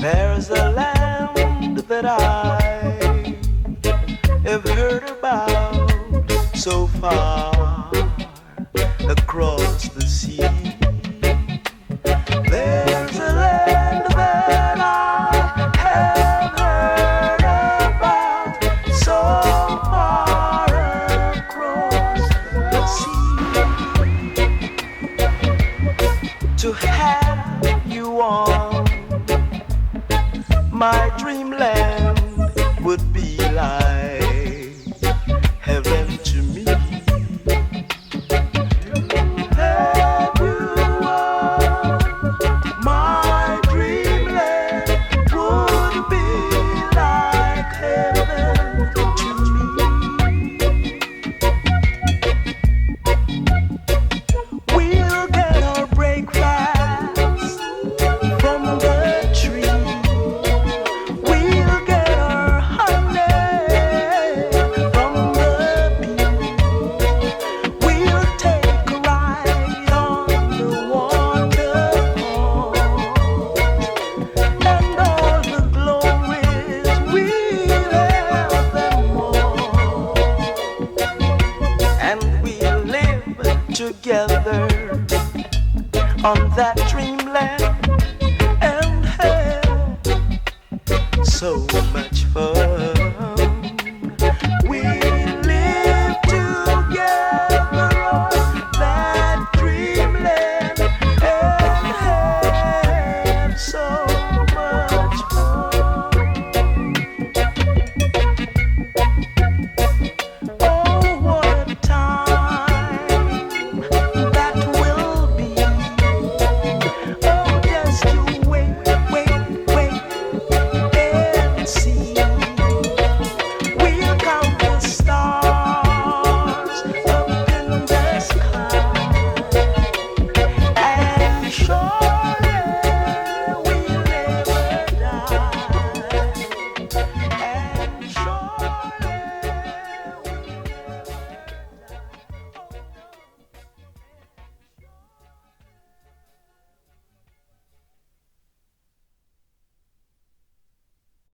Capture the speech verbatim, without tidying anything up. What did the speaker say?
There's a land that I have heard about so far across the sea. There's a land that I have heard about so far across the sea. To have you on my dreamland would be like heaven to me. Have you on my dreamland would be like heaven to me. We'll get our breakfast from the tree. Together on that dreamland and have so much